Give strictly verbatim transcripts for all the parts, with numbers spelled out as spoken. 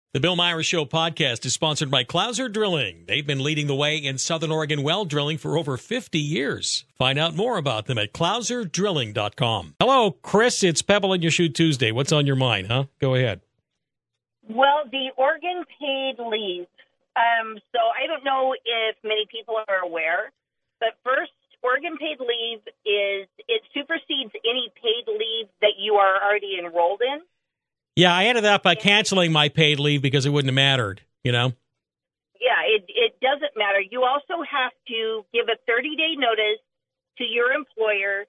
The Bill Myers Show podcast is sponsored by Clouser Drilling. They've been leading the way in Southern Oregon well drilling for over fifty years. Find out more about them at clouser drilling dot com. Hello, Chris. It's Pebble in Your Shoe Tuesday. What's on your mind, huh? Go ahead. Well, the Oregon paid leave. Um, so I don't know if many people are aware, but first, Oregon paid leave is, it supersedes any paid leave that you are already enrolled in. Yeah, I ended up uh, canceling my paid leave because it wouldn't have mattered, you know? Yeah, it, it doesn't matter. You also have to give a thirty-day notice to your employer,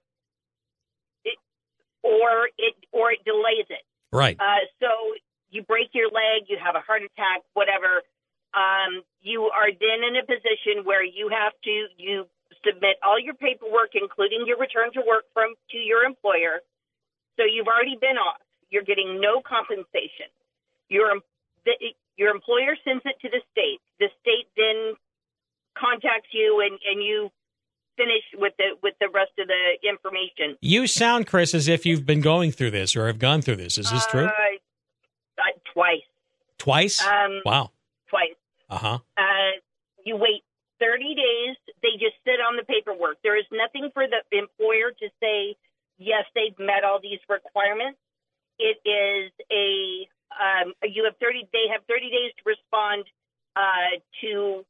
it, or it or it delays it. Right. Uh, so you break your leg, you have a heart attack, whatever. Um, you are then in a position where you have to you submit all your paperwork, including your return to work from to your employer. So you've already been off. You're getting no compensation. Your the, your employer sends it to the state. The state then contacts you, and, and you finish with the with the rest of the information. You sound, Chris, as if you've been going through this or have gone through this. Is this true? Uh, uh, twice. Twice? Um, wow. Twice. Uh-huh. Uh, you wait thirty days. They just sit on the paperwork. There is nothing for the employer to say, yes, they've met all these requirements. It is a um, you have thirty. They have thirty days to respond uh, to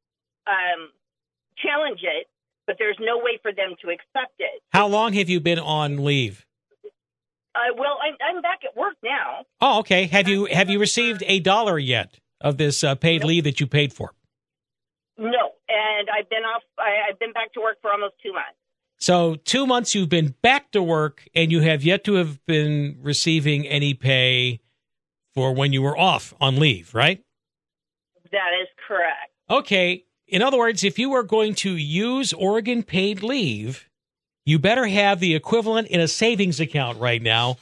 um, challenge it, but there's no way for them to accept it. How long have you been on leave? Uh, well, I'm, I'm back at work now. Oh, okay. Have you have you received a dollar yet of this uh, paid Nope. leave that you paid for? No, and I've been off. I, I've been back to work for almost two months. So two months you've been back to work, and you have yet to have been receiving any pay for when you were off on leave, right? That is correct. Okay. In other words, if you are going to use Oregon paid leave, you better have the equivalent in a savings account right now,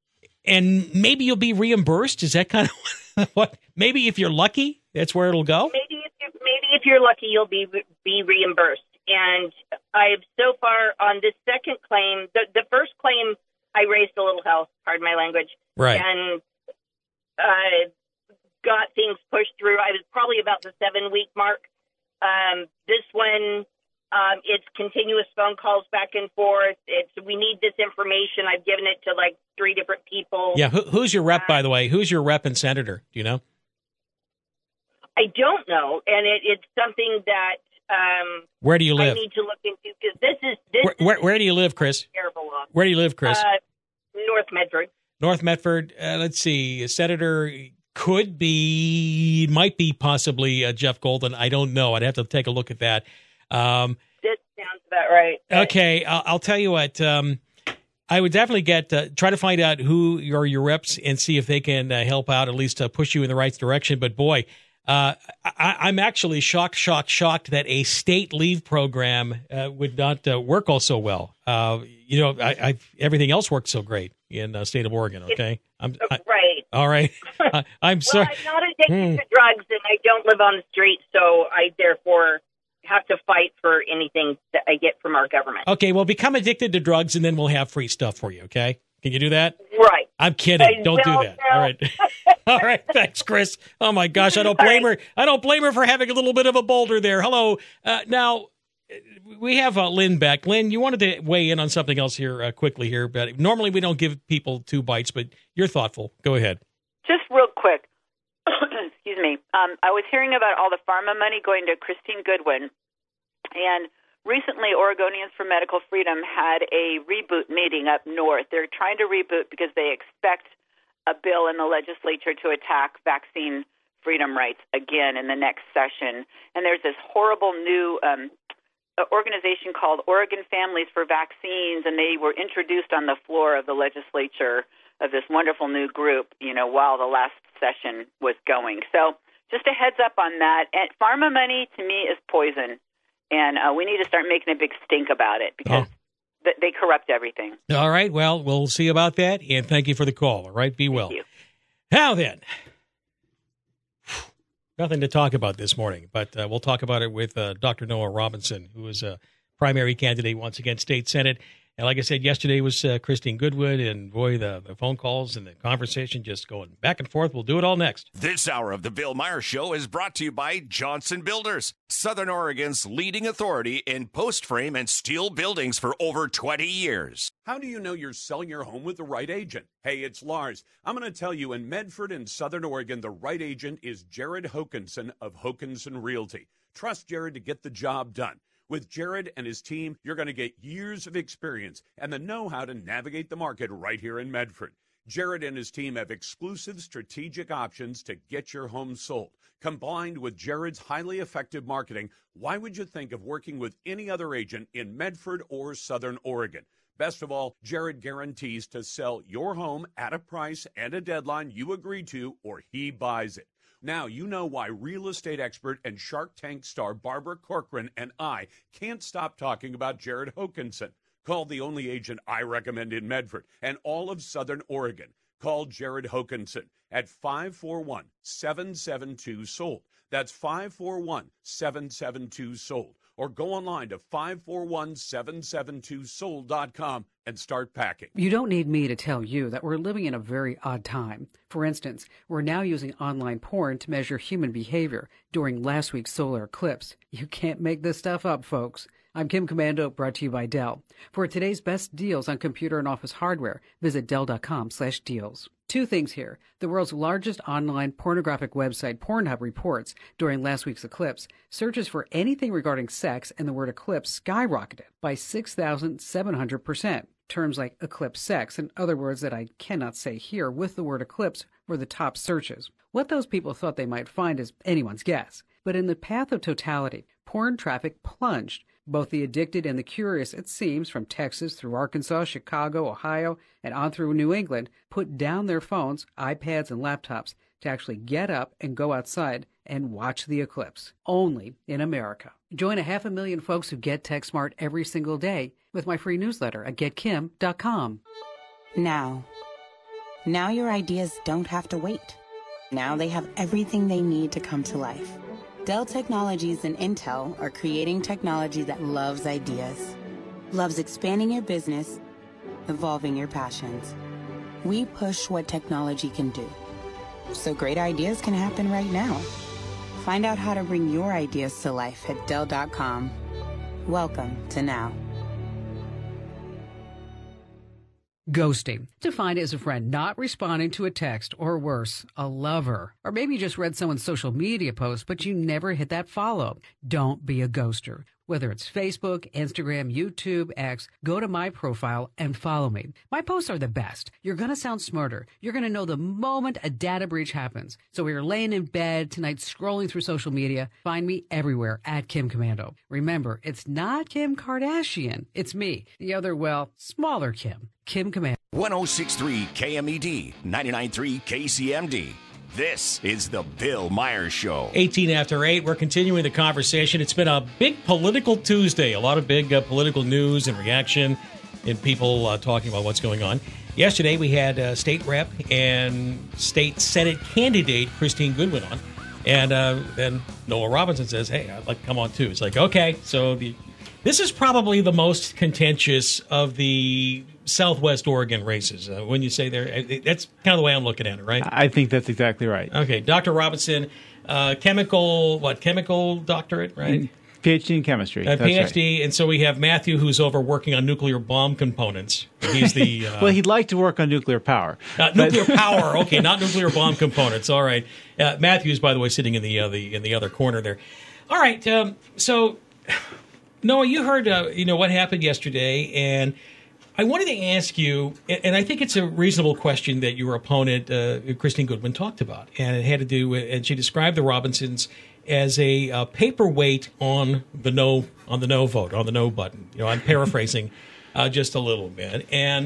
and maybe you'll be reimbursed. Is that kind of what? Maybe if you're lucky, that's where it'll go? Maybe if you're, maybe if you're lucky, you'll be be reimbursed. And I've so far on this second claim, the, the first claim, I raised a little hell, pardon my language, Right. and uh, got things pushed through. I was probably about the seven-week mark. Um, this one, um, it's continuous phone calls back and forth. It's we need this information. I've given it to like three different people. Yeah. Who, who's your rep, by the way? Who's your rep and senator? Do you know? I don't know, and it, it's something that um, Where do you live? I need to look into because this is this Where, where, where do you live, Chris? is terrible law. Where do you live, Chris? Uh, North Medford. North Medford. Uh, let's see. A senator could be, might be possibly uh, Jeff Golden. I don't know. I'd have to take a look at that. Um, This sounds about right. okay. I'll, I'll tell you what. Um, I would definitely get uh, try to find out who are your reps and see if they can uh, help out, at least uh, push you in the right direction. But boy, uh, I, I'm actually shocked, shocked, shocked that a state leave program uh, would not uh, work all so well. Uh, you know, I, I, everything else works so great in the state of Oregon. Okay, I'm I, right. all right. I, I'm Well, sorry. I'm not addicted Hmm. to drugs, and I don't live on the street, so I therefore have to fight for anything that I get from our government. Okay, well, become addicted to drugs, and then we'll have free stuff for you. Okay, can you do that? Right. I'm kidding. I Don't do will that. now. All right. All right. Thanks, Chris. Oh, my gosh. I don't blame her. I don't blame her for having a little bit of a boulder there. Hello. Uh, now, we have uh, Lynn back. Lynn, you wanted to weigh in on something else here uh, quickly here. But normally we don't give people two bites, but you're thoughtful. Go ahead. Just real quick. Excuse me. Um, I was hearing about all the pharma money going to Christine Goodwin. And recently, Oregonians for Medical Freedom had a reboot meeting up north. They're trying to reboot because they expect a bill in the legislature to attack vaccine freedom rights again in the next session. And there's this horrible new um, organization called Oregon Families for Vaccines, and they were introduced on the floor of the legislature of this wonderful new group, you know, while the last session was going. So just a heads up on that. And pharma money, to me, is poison. And uh, we need to start making a big stink about it because Oh. th- they corrupt everything. All right. Well, we'll see about that. And thank you for the call. All right. Be well. Thank you. Now then, nothing to talk about this morning, but uh, we'll talk about it with uh, Doctor Noah Robinson, who is a primary candidate once again, state senate. And like I said, yesterday was uh, Christine Goodwin, and boy, the, the phone calls and the conversation just going back and forth. We'll do it all next. This hour of the Bill Maher Show is brought to you by Johnson Builders, Southern Oregon's leading authority in post frame and steel buildings for over twenty years. How do you know you're selling your home with the right agent? Hey, it's Lars. I'm going to tell you, in Medford and Southern Oregon, the right agent is Jared Hokinson of Hokinson Realty. Trust Jared to get the job done. With Jared and his team, you're going to get years of experience and the know-how to navigate the market right here in Medford. Jared and his team have exclusive strategic options to get your home sold. Combined with Jared's highly effective marketing, why would you think of working with any other agent in Medford or Southern Oregon? Best of all, Jared guarantees to sell your home at a price and a deadline you agree to, or he buys it. Now you know why real estate expert and Shark Tank star Barbara Corcoran and I can't stop talking about Jared Hokinson. Call the only agent I recommend in Medford and all of Southern Oregon. Call Jared Hokinson at five four one, seven seven two, sold. That's five four one, seven seven two, sold. Or go online to five four one, seven seven two, sold dot com and start packing. You don't need me to tell you that we're living in a very odd time. For instance, we're now using online porn to measure human behavior during last week's solar eclipse. You can't make this stuff up, folks. I'm Kim Commando, brought to you by Dell. For today's best deals on computer and office hardware, visit dell dot com slash deals. Two things here. The world's largest online pornographic website, Pornhub, reports during last week's eclipse, searches for anything regarding sex and the word eclipse skyrocketed by six thousand seven hundred percent. Terms like eclipse sex and other words that I cannot say here with the word eclipse were the top searches. What those people thought they might find is anyone's guess. But in the path of totality, porn traffic plunged. Both the addicted and the curious, it seems, from Texas through Arkansas, Chicago, Ohio, and on through New England, put down their phones, iPads, and laptops to actually get up and go outside and watch the eclipse. Only in America. Join a half a million folks who get TechSmart every single day with my free newsletter at get kim dot com. Now. Now your ideas don't have to wait. Now they have everything they need to come to life. Dell Technologies and Intel are creating technology that loves ideas, loves expanding your business, evolving your passions. We push what technology can do, so great ideas can happen right now. Find out how to bring your ideas to life at dell dot com. Welcome to Now. Ghosting. Defined as a friend not responding to a text, or worse, a lover. Or maybe you just read someone's social media post, but you never hit that follow. Don't be a ghoster. Whether it's Facebook, Instagram, YouTube, X, go to my profile and follow me. My posts are the best. You're going to sound smarter. You're going to know the moment a data breach happens. So we are laying in bed tonight scrolling through social media. Find me everywhere at Kim Commando. Remember, it's not Kim Kardashian. It's me, the other, well, smaller Kim. Kim Commando. one oh six point three K M E D, ninety-nine point three K C M D. This is the Bill Maher Show. eighteen after eight. We're continuing the conversation. It's been a big political Tuesday. A lot of big uh, political news and reaction and people uh, talking about what's going on. Yesterday we had uh, state rep and state Senate candidate Christine Goodwin on. And uh, then Noah Robinson says, hey, I'd like to come on too. It's like, okay, so the this is probably the most contentious of the Southwest Oregon races. Uh, when you say there, that's kind of the way I'm looking at it, right? I think that's exactly right. Okay, Doctor Robinson, uh, chemical, what, chemical doctorate, right? PhD in chemistry. Uh, that's PhD, right. And so we have Matthew, who's over working on nuclear bomb components. He's the uh, well, he'd like to work on nuclear power. Uh, nuclear power, okay, not nuclear bomb components. All right, uh, Matthew's, by the way, sitting in the uh, the in the other corner there. All right, um, so Noah, you heard uh, you know what happened yesterday, and I wanted to ask you, and I think it's a reasonable question that your opponent, uh, Christine Goodwin, talked about, and it had to do with, and she described the Robinsons as a uh, paperweight on the no on the no vote, on the no button. You know, I'm paraphrasing uh, just a little bit. And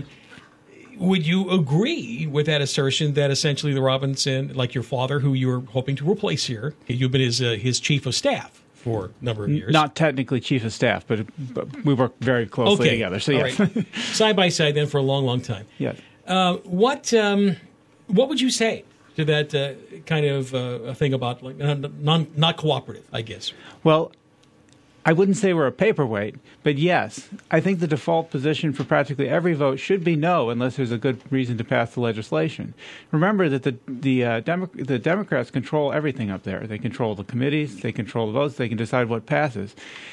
would you agree with that assertion that essentially the Robinson, like your father, who you were hoping to replace here, you've been his uh, his chief of staff for a number of years. Not technically chief of staff, but, but we work very closely okay. together. So, All yes. right. Side by side then for a long, long time. Yes. Uh, what um, what would you say to that uh, kind of uh, thing about like non, non not cooperative, I guess? Well, I wouldn't say we're a paperweight, but yes, I think the default position for practically every vote should be no, unless there's a good reason to pass the legislation. Remember that the the uh, Demo- the Democrats control everything up there. They control the committees, they control the votes, they can decide what passes.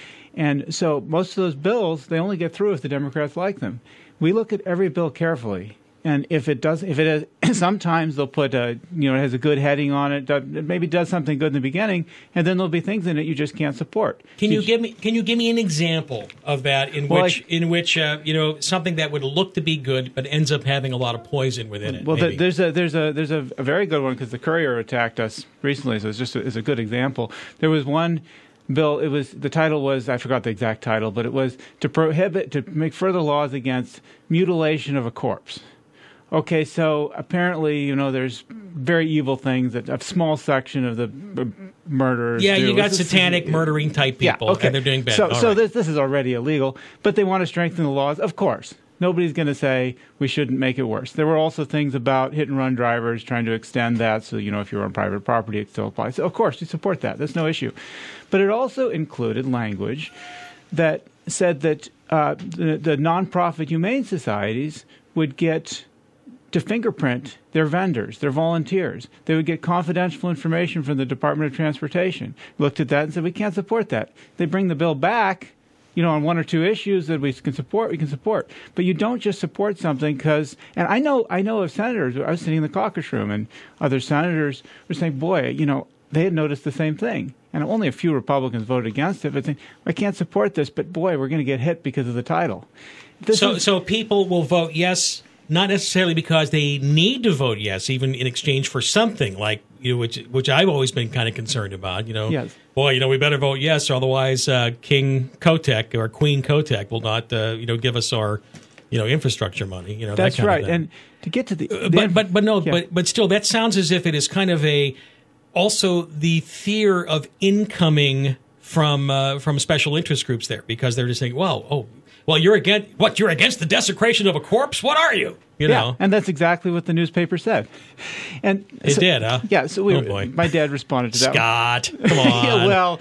And so most of those bills, they only get through if the Democrats like them. We look at every bill carefully. And if it does, if it has, sometimes they'll put a, you know, it has a good heading on it, it maybe does something good in the beginning, and then there'll be things in it you just can't support. Can you give me, can you give me an example of that in well, which, I, in which, uh, you know, something that would look to be good but ends up having a lot of poison within it? Well, maybe? there's a there's a there's a, a very good one because the Courier attacked us recently, so it's just a, it's a good example. There was one bill. It was the title was I forgot the exact title, but it was to prohibit to make further laws against mutilation of a corpse. Okay, so apparently, you know, there's very evil things that a small section of the b- murderers Yeah, do. you got It's satanic just, murdering type people, yeah, okay. and they're doing bad. So, All so right. this this is already illegal, but they want to strengthen the laws. Of course, nobody's going to say we shouldn't make it worse. There were also things about hit-and-run drivers trying to extend that, so, you know, if you're on private property, it still applies. So, of course, you support that. That's no issue. But it also included language that said that uh, the, the nonprofit humane societies would get to fingerprint their vendors, their volunteers. They would get confidential information from the Department of Transportation. Looked at that and said, we can't support that. They bring the bill back, you know, on one or two issues that we can support, we can support. But you don't just support something because, and I know, I know of senators, I was sitting in the caucus room and other senators were saying, boy, you know, they had noticed the same thing. And only a few Republicans voted against it, but saying, I can't support this, but boy, we're going to get hit because of the title. This so, is, so people will vote yes, not necessarily because they need to vote yes, even in exchange for something like, you know, which which I've always been kind of concerned about. You know, yes. Boy, you know, we better vote yes, or otherwise uh, King Kotek or Queen Kotek will not, uh, you know, give us our, you know, infrastructure money. You know, that's that kind right. Of thing. And to get to the, the but but but no, yeah. but but still, that sounds as if it is kind of a also the fear of incoming from uh, from special interest groups there because they're just saying, well, oh. Well, you're against what? You're against the desecration of a corpse? What are you? You yeah, know, and that's exactly what the newspaper said. And it so, did, huh? Yeah. So we, oh boy. my dad responded to that. Scott, come on. yeah, well,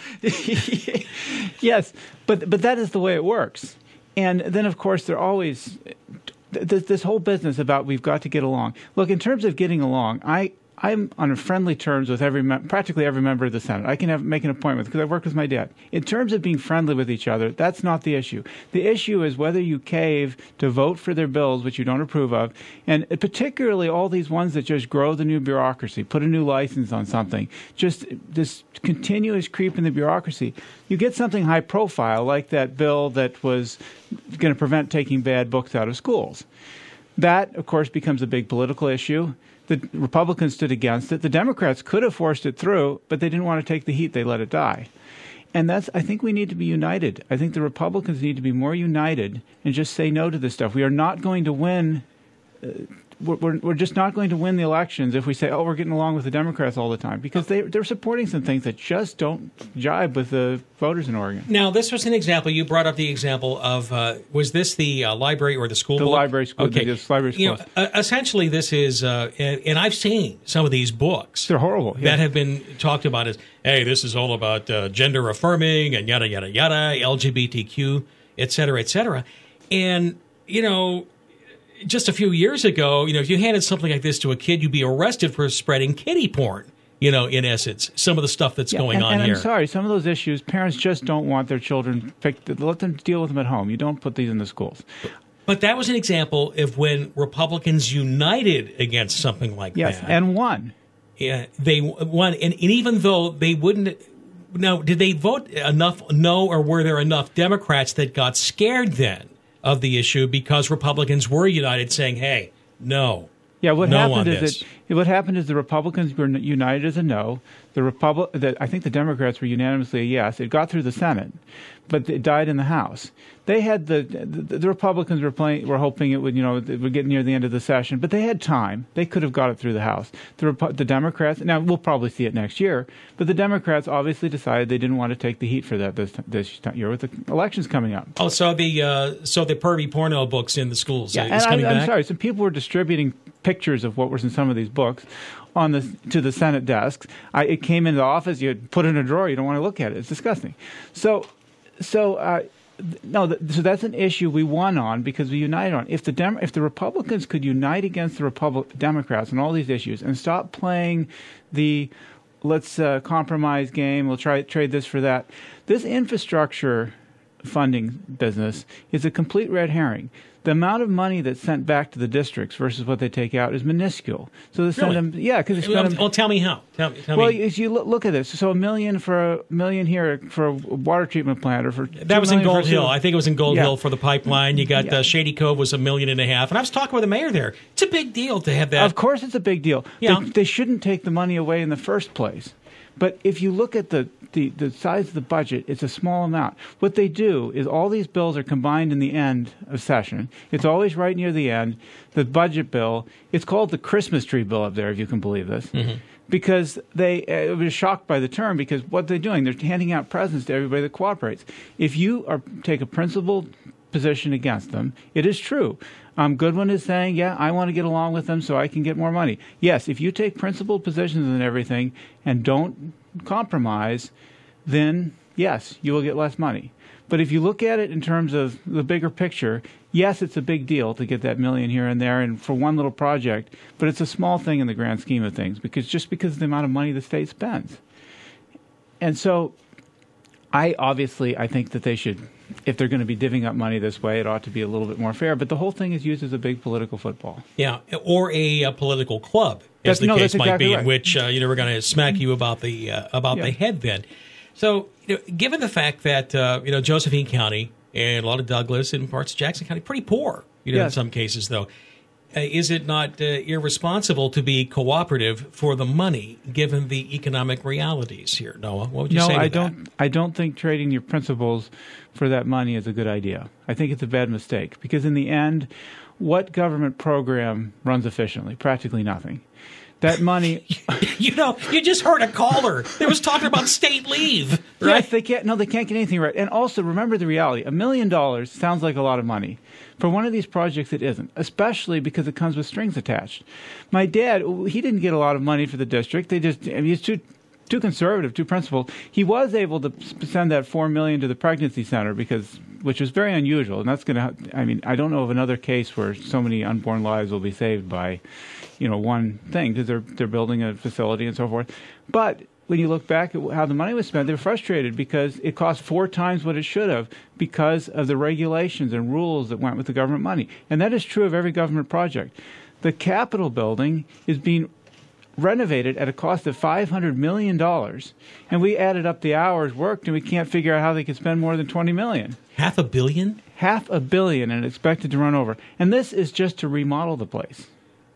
yes, but but that is the way it works. And then, of course, they're always this, this whole business about we've got to get along. Look, in terms of getting along, I. I'm on friendly terms with every mem- practically every member of the Senate. I can have make an appointment because I've worked with my dad. In terms of being friendly with each other, that's not the issue. The issue is whether you cave to vote for their bills, which you don't approve of, and particularly all these ones that just grow the new bureaucracy, put a new license on something, just this continuous creep in the bureaucracy. You get something high profile like that bill that was going to prevent taking bad books out of schools. That, of course, becomes a big political issue. The Republicans stood against it. The Democrats could have forced it through, but they didn't want to take the heat. They let it die. And that's, I think we need to be united. I think the Republicans need to be more united and just say no to this stuff. We are not going to win. Uh, we're, we're just not going to win the elections if we say, oh, we're getting along with the Democrats all the time, because they, they're supporting some things that just don't jibe with the voters in Oregon. Now, this was an example. You brought up the example of, uh, was this the uh, library or the school The book? library school. Okay. The library school. You know, uh, essentially, this is, uh, and, and I've seen some of these books. They're horrible. Yeah. That have been talked about as, hey, this is all about uh, gender affirming and yada, yada, yada, L G B T Q, et cetera, et cetera. And, you know, just a few years ago, you know, if you handed something like this to a kid, you'd be arrested for spreading kiddie porn, you know, in essence, some of the stuff that's yeah, going and, on and here. I'm sorry, some of those issues, parents just don't want their children picked. Let them deal with them at home. You don't put these in the schools. But that was an example of when Republicans united against something like yes, that. Yes, and won. Yeah, they won. And, and even though they wouldn't, now, did they vote enough no, or were there enough Democrats that got scared then of the issue because Republicans were united saying, hey, no. Yeah, what no happened on is this. that what happened is the Republicans were united as a no. The Republic, the, I think the Democrats were unanimously a yes. It got through the Senate, but it died in the House. They had the the, the Republicans were playing, were hoping it would, you know, it would get near the end of the session, but they had time. They could have got it through the House. The the Democrats, now we'll probably see it next year, but the Democrats obviously decided they didn't want to take the heat for that this this year with the elections coming up. Oh, so the uh, so the pervy porno books in the schools yeah, is and coming I, I'm back? sorry, some people were distributing pictures of what was in some of these books on the to the Senate desks. I, it came into the office. You put it in a drawer. You don't want to look at it. It's disgusting. So so. Uh, No, th- so that's an issue we won on because we united on. If the Dem- if the Republicans could unite against the Republic Democrats on all these issues and stop playing the let's uh, compromise game, we'll try trade this for that. This infrastructure funding business is a complete red herring. The amount of money that's sent back to the districts versus what they take out is minuscule. So they send Really? them, yeah, because they spend Well, them. well, tell me how. Tell, tell Well, me. as you look, look at this, so a million for a million here for a water treatment plant, or for That was in two million Gold for Hill. sewer. I think it was in Gold Yeah. Hill for the pipeline. You got Yeah. uh, Shady Cove was a million and a half. And I was talking with the mayor there. It's a big deal to have that. Of course, it's a big deal. Yeah. They, they shouldn't take the money away in the first place. But if you look at the, the, the size of the budget, it's a small amount. What they do is all these bills are combined in the end of session. It's always right near the end. The budget bill, it's called the Christmas tree bill up there, if you can believe this. Mm-hmm. Because they uh, was shocked by the term, because what they're doing, they're handing out presents to everybody that cooperates. If you are take a principled position against them, it is true. Um, Goodwin is saying, yeah, I want to get along with them so I can get more money. Yes, if you take principled positions and everything and don't compromise, then yes, you will get less money. But if you look at it in terms of the bigger picture, yes, it's a big deal to get that million here and there and for one little project, but it's a small thing in the grand scheme of things, because just because of the amount of money the state spends. And so I obviously, I think that they should, if they're going to be divvying up money this way, it ought to be a little bit more fair. But the whole thing is used as a big political football. Yeah, or a, a political club, as That's- the no, case that's might exactly be, right. in which uh, you know we're going to smack you about the uh, about Yeah. the head then. So, you know, given the fact that uh, you know Josephine County and a lot of Douglas and parts of Jackson County pretty poor, you know, in Yes. some cases though. Uh, is it not uh, irresponsible to be cooperative for the money, given the economic realities here, Noah? What would you no, say to I that? don't. I don't think trading your principles for that money is a good idea. I think it's a bad mistake, because in the end, what government program runs efficiently? Practically nothing. That money. You know, you just heard a caller that was talking about state leave, right? Yes, they can't. No, they can't get anything right. And also, remember the reality: a million dollars sounds like a lot of money. For one of these projects, it isn't, especially because it comes with strings attached. My dad, he didn't get a lot of money for the district. They just, I mean, he's too too conservative, too principled. He was able to send that four million to the pregnancy center, because, which was very unusual, and that's going to. I mean, I don't know of another case where so many unborn lives will be saved by, you know, one thing, because they're they're building a facility and so forth. But when you look back at how the money was spent, they're frustrated because it cost four times what it should have because of the regulations and rules that went with the government money. And that is true of every government project. The Capitol building is being renovated at a cost of five hundred million dollars, and we added up the hours worked, and we can't figure out how they could spend more than twenty million dollars. Half a billion? Half a billion, and expected to run over. And this is just to remodel the place.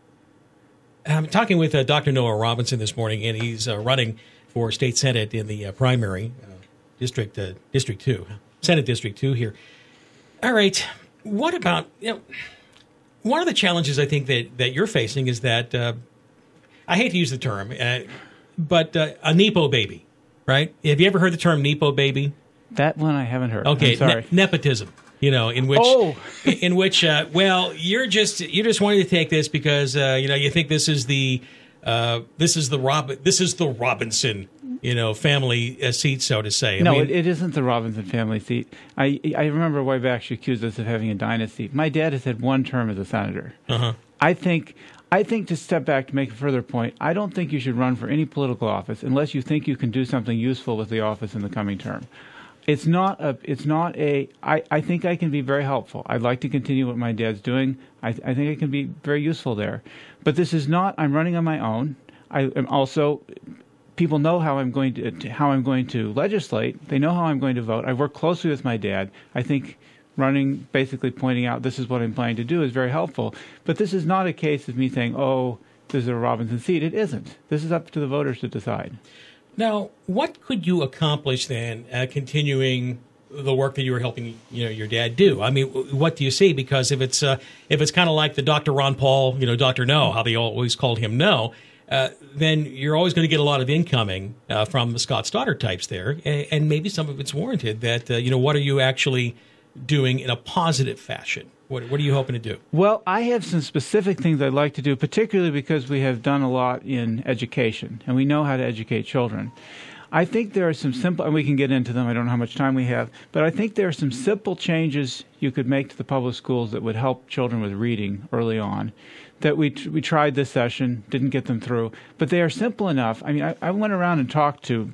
I'm talking with uh, Doctor Noah Robinson this morning, and he's uh, running for state senate in the uh, primary uh, district, uh, District Two, Senate District Two here. All right, what about, you know, one of the challenges I think that that you're facing is that uh, I hate to use the term, uh, but uh, a Nepo baby, right? Have you ever heard the term Nepo baby? That one I haven't heard. Okay, I'm sorry. ne- nepotism. You know, in which, Oh. in which, uh, well, you're just you're just wanting to take this because uh, you know you think this is the uh, this is the Rob this is the Robinson you know family uh, seat, so to say. I No, mean, it, it isn't the Robinson family seat. I I remember way back she accused us of having a dynasty. My dad has had one term as a senator. Uh-huh. I think I think to step back to make a further point, I don't think you should run for any political office unless you think you can do something useful with the office in the coming term. It's not a. It's not a. I, I think I can be very helpful. I'd like to continue what my dad's doing. I, I think I can be very useful there. But this is not. I'm running on my own. I am also. People know how I'm going to how I'm going to legislate. They know how I'm going to vote. I work closely with my dad. I think running, basically pointing out this is what I'm planning to do, is very helpful. But this is not a case of me saying, "Oh, this is a Robinson seat." It isn't. This is up to the voters to decide. now, what could you accomplish then, uh, continuing the work that you were helping you know your dad do? I mean, what do you see? Because if it's uh, if it's kind of like the Doctor Ron Paul, you know, Doctor No, how they always called him No. Uh, then you're always going to get a lot of incoming uh, from the Scott Stoddard types there, and, and maybe some of it's warranted. That uh, you know, what are you actually doing in a positive fashion? What, what are you hoping to do? Well, I have some specific things I'd like to do, particularly because we have done a lot in education, and we know how to educate children. I think there are some simple, and we can get into them. I don't know how much time we have, but I think there are some simple changes you could make to the public schools that would help children with reading early on. That we we tried this session, didn't get them through, but they are simple enough. I mean, I, I went around and talked to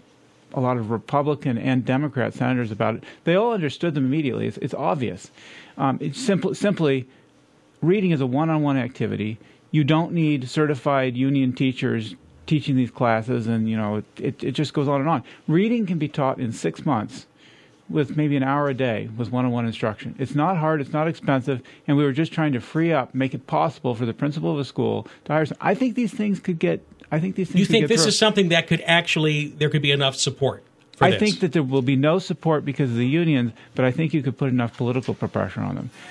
a lot of Republican and Democrat senators about it. They all understood them immediately. It's, it's obvious. Um, it's simple, simply, reading is a one-on-one activity. You don't need certified union teachers teaching these classes, and you know it, it, it just goes on and on. Reading can be taught in six months with maybe an hour a day with one-on-one instruction. It's not hard, it's not expensive, and we were just trying to free up, make it possible for the principal of a school to hire. I think these things could get. I think these things. You think could get this through. is something that could actually there could be enough support for I this? think that there will be no support because of the unions, but I think you could put enough political pressure on them.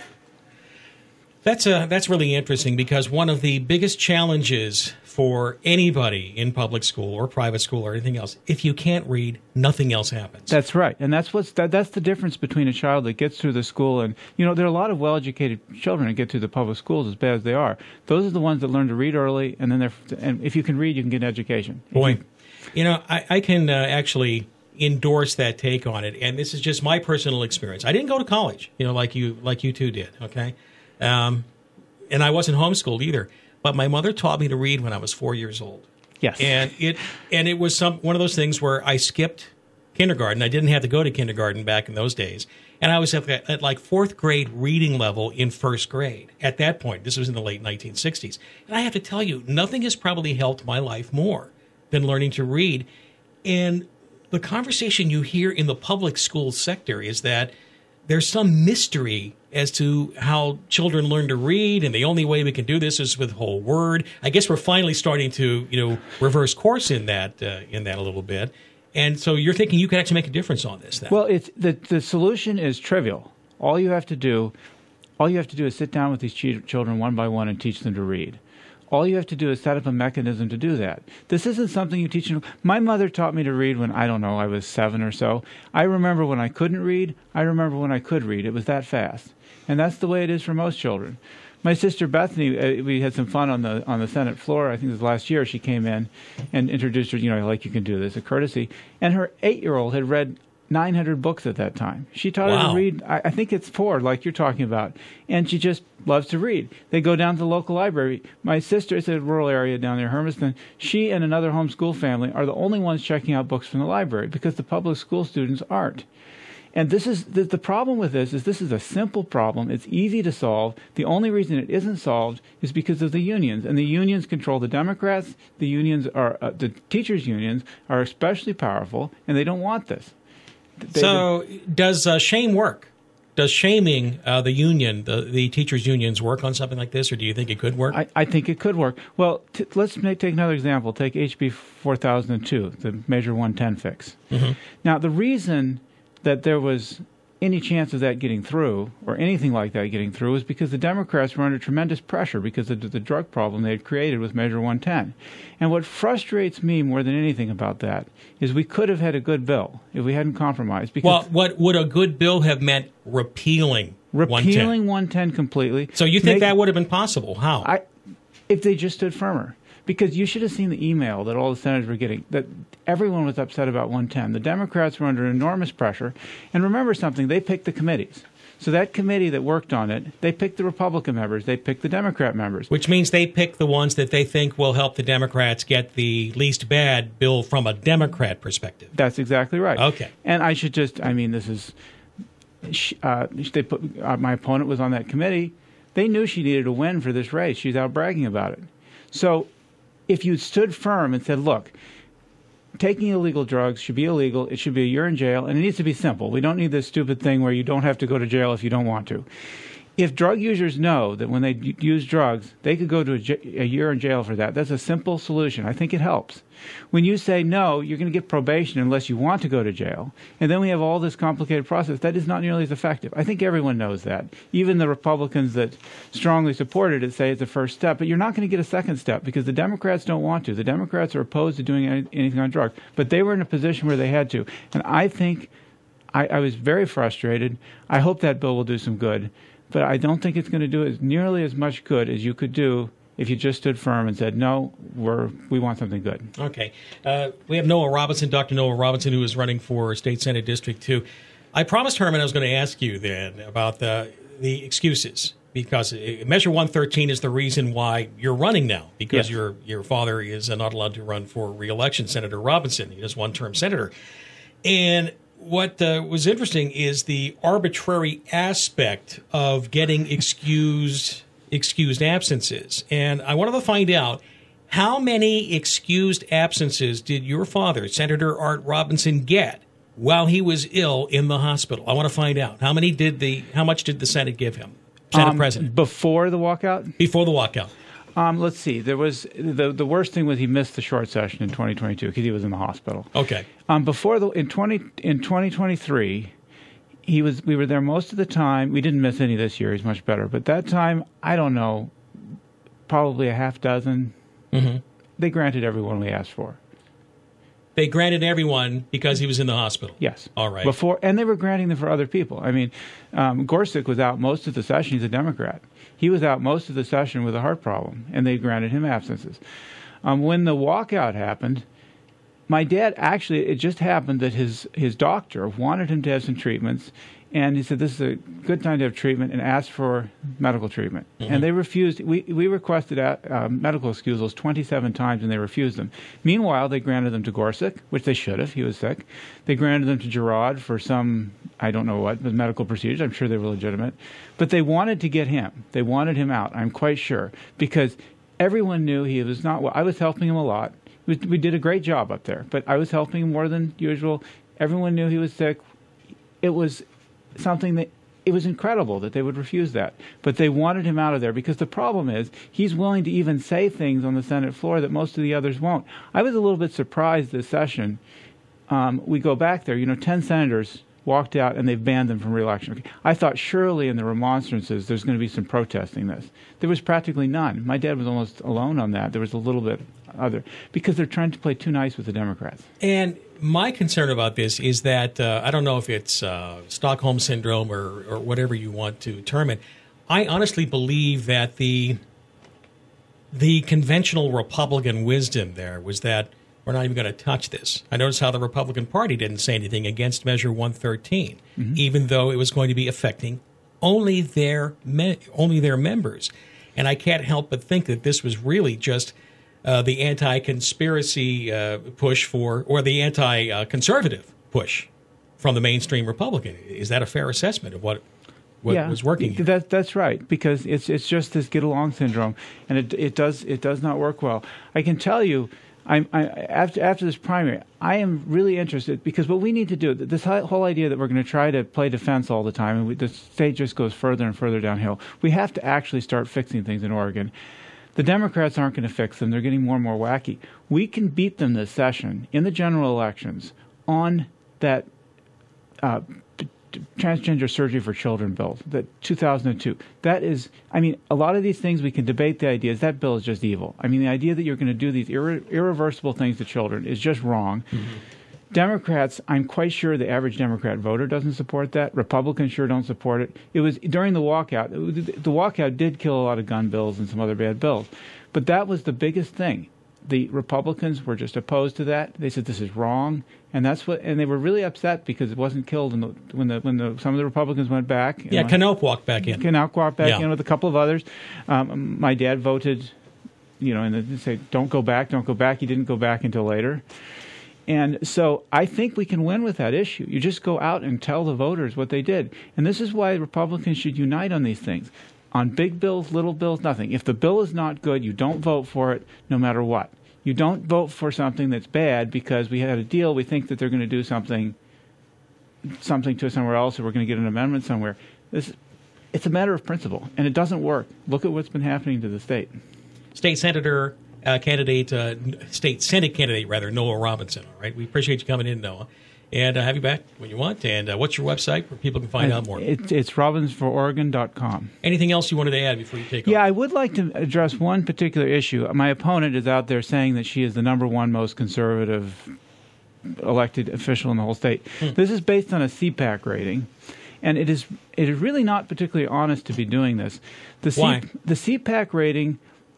That's a, that's really interesting because one of the biggest challenges for anybody in public school or private school or anything else, if you can't read, nothing else happens. That's right, and that's what's that, that's the difference between a child that gets through the school and you know there are a lot of well-educated children that get through the public schools as bad as they are. Those are the ones that learn to read early, and then they're and if you can read, you can get an education. Boy, you, you know, I, I can uh, actually endorse that take on it, and this is just my personal experience. I didn't go to college, you know, like you like you two did. Okay. Um, and I wasn't homeschooled either, but my mother taught me to read when I was four years old. Yes, and it and it was some one of those things where I skipped kindergarten. I didn't have to go to kindergarten back in those days, and I was at, at like fourth grade reading level in first grade. At that point, this was in the late nineteen sixties, and I have to tell you, nothing has probably helped my life more than learning to read. And the conversation you hear in the public school sector is that there's some mystery as to how children learn to read, and the only way we can do this is with whole word. I guess we're finally starting to, you know, reverse course in that uh, in that a little bit. And so you're thinking you could actually make a difference on this then? Well, it's the the solution is trivial. All you have to do, all you have to do is sit down with these ch- children one by one and teach them to read. All you have to do is set up a mechanism to do that. This isn't something you teach them. My mother taught me to read when, I don't know, I was seven or so. I remember when I couldn't read. I remember when I could read. It was that fast. And that's the way it is for most children. My sister Bethany, uh, we had some fun on the on the Senate floor. I think it was last year. She came in and introduced her, you know, like you can do this, a courtesy. And her eight-year-old had read nine hundred books at that time. She taught wow. her to read, I, I think it's four, like you're talking about. And she just loves to read. They go down to the local library. My sister, it's a rural area down there, Hermiston. She and another homeschool family are the only ones checking out books from the library because the public school students aren't. And this is the, the problem with this is this is a simple problem. It's easy to solve. The only reason it isn't solved is because of the unions. And the unions control the Democrats. The unions are uh, the teachers' unions are especially powerful, and they don't want this. They, so does uh, shame work? Does shaming uh, the union, the, the teachers' unions, work on something like this, or do you think it could work? I, I think it could work. Well, t- let's make, take another example. Take H B four thousand two, the Measure one ten fix. Mm-hmm. Now, the reason that there was any chance of that getting through or anything like that getting through was because the Democrats were under tremendous pressure because of the drug problem they had created with Measure one ten. And what frustrates me more than anything about that is we could have had a good bill if we hadn't compromised. Because well, what would a good bill have meant? Repealing Repealing one ten completely. So you think make, that would have been possible? How? I, if they just stood firmer. Because you should have seen the email that all the senators were getting, that everyone was upset about one ten. The Democrats were under enormous pressure. And remember something, they picked the committees. So that committee that worked on it, they picked the Republican members, they picked the Democrat members. Which means they pick the ones that they think will help the Democrats get the least bad bill from a Democrat perspective. That's exactly right. Okay. And I should just, I mean, this is, uh, they put, uh, my opponent was on that committee. They knew she needed a win for this race. She's out bragging about it. So if you stood firm and said, look, taking illegal drugs should be illegal, it should be a year in jail, and it needs to be simple. We don't need this stupid thing where you don't have to go to jail if you don't want to. If drug users know that when they d- use drugs, they could go to a, j- a year in jail for that, that's a simple solution. I think it helps. When you say, no, you're going to get probation unless you want to go to jail, and then we have all this complicated process, that is not nearly as effective. I think everyone knows that. Even the Republicans that strongly supported it say it's a first step, but you're not going to get a second step because the Democrats don't want to. The Democrats are opposed to doing any, anything on drugs, but they were in a position where they had to. And I think I, I was very frustrated. I hope that bill will do some good. But I don't think it's going to do as nearly as much good as you could do if you just stood firm and said, no, we're we want something good. Okay. Uh, we have Noah Robinson, Doctor Noah Robinson, who is running for State Senate District two. I promised Herman I was going to ask you then about the the excuses, because Measure one thirteen is the reason why you're running now, because yes. your your father is not allowed to run for re-election, Senator Robinson. He is one-term senator. And what uh, was interesting is the arbitrary aspect of getting excused excused absences. And I wanted to find out, how many excused absences did your father, Senator Art Robinson, get while he was ill in the hospital? I want to find out. How many did the how much did the Senate give him? Senate um, President. Before the walkout? Before the walkout. Um, let's see. There was the the worst thing was he missed the short session in twenty twenty-two because he was in the hospital. Okay. Um, before the in twenty in twenty twenty-three, he was. We were there most of the time. We didn't miss any this year. He's much better. But that time, I don't know, probably a half dozen. Mm-hmm. They granted everyone we asked for. They granted everyone because he was in the hospital. Yes. All right. Before, and they were granting them for other people. I mean, um, Gorsuch was out most of the session. He's a Democrat. He was out most of the session with a heart problem, and they granted him absences. Um, when the walkout happened, my dad actually, it just happened that his, his doctor wanted him to have some treatments, and he said, this is a good time to have treatment, and asked for medical treatment. Mm-hmm. And they refused. We we requested uh, medical excusals twenty-seven times, and they refused them. Meanwhile, they granted them to Gorsuch, which they should have. He was sick. They granted them to Girard for some, I don't know what, medical procedures. I'm sure they were legitimate. But they wanted to get him. They wanted him out, I'm quite sure, because everyone knew he was not well. I was helping him a lot. We, we did a great job up there, but I was helping him more than usual. Everyone knew he was sick. It was something that, it was incredible that they would refuse that. But they wanted him out of there because the problem is he's willing to even say things on the Senate floor that most of the others won't. I was a little bit surprised this session. Um, we go back there, you know, ten senators walked out and they've banned them from re-election. I thought surely in the remonstrances there's going to be some protesting this. There was practically none. My dad was almost alone on that. There was a little bit other, because they're trying to play too nice with the Democrats. And my concern about this is that, uh, I don't know if it's uh, Stockholm Syndrome or, or whatever you want to term it. I honestly believe that the the conventional Republican wisdom there was that we're not even going to touch this. I noticed how the Republican Party didn't say anything against Measure one thirteen, mm-hmm. even though it was going to be affecting only their me- only their members. And I can't help but think that this was really just uh, the anti-conspiracy uh, push for, or the anti-conservative push from the mainstream Republican. Is that a fair assessment of what what yeah, was working here? That, that's right, because it's it's just this get-along syndrome, and it it does it does not work well. I can tell you, I'm, I, after after this primary, I am really interested, because what we need to do, this whole idea that we're going to try to play defense all the time, and we, the state just goes further and further downhill. We have to actually start fixing things in Oregon. The Democrats aren't going to fix them. They're getting more and more wacky. We can beat them this session in the general elections on that uh, transgender surgery for children bill, that two thousand two. That is, I mean, a lot of these things we can debate the ideas. That bill is just evil. I mean, the idea that you're going to do these irre- irreversible things to children is just wrong. Mm-hmm. Democrats, I'm quite sure the average Democrat voter doesn't support that. Republicans sure don't support it. It was during the walkout. The walkout did kill a lot of gun bills and some other bad bills. But that was the biggest thing. The Republicans were just opposed to that. They said this is wrong, and that's what. And they were really upset because it wasn't killed in the, when the when the some of the Republicans went back. Yeah, Knopp walked back in. Knopp walked back yeah. in with a couple of others. Um, my dad voted, you know, and they say don't go back, don't go back. He didn't go back until later. And so I think we can win with that issue. You just go out and tell the voters what they did. And this is why Republicans should unite on these things. On big bills, little bills, nothing. If the bill is not good, you don't vote for it no matter what. You don't vote for something that's bad because we had a deal. We think that they're going to do something something to somewhere else, or we're going to get an amendment somewhere. This, it's a matter of principle, and it doesn't work. Look at what's been happening to the state. State Senator uh, candidate, uh, State Senate candidate, rather, Noah Robinson. All right, we appreciate you coming in, Noah, and uh, have you back when you want. And uh, what's your website where people can find I, out more? It, it's robbins for oregon dot com. Anything else you wanted to add before you take off? Yeah, I would like to address one particular issue. My opponent is out there saying that she is the number one most conservative elected official in the whole state. Hmm. This is based on a C PAC rating, and it is it is really not particularly honest to be doing this. The C, Why? The C PAC rating,